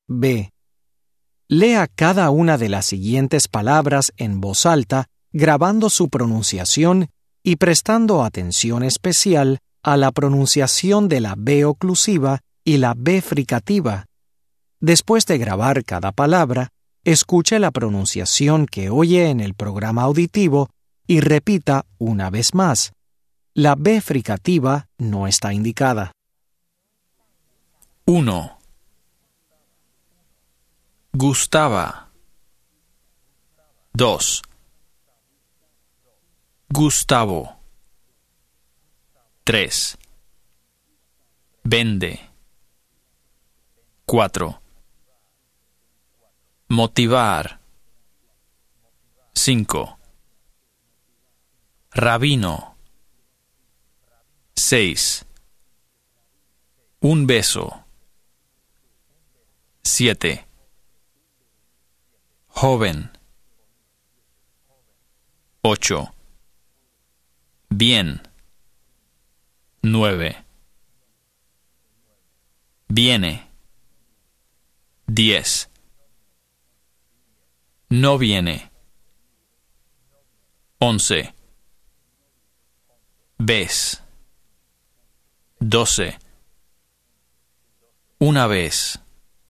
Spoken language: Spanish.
B. Lea cada una de las siguientes palabras en voz alta, grabando su pronunciación y prestando atención especial a la pronunciación de la B oclusiva y la B fricativa. Después de grabar cada palabra, escuche la pronunciación que oye en el programa auditivo y repita una vez más. La B fricativa no está indicada. 1. Gustaba. 2. Gustavo. 3. Vende. 4. Motivar. 5. Rabino. 6. Un beso. 7. Joven. 8. Bien. 9. Viene. 10. No viene. 11. Ves. 12. Una vez.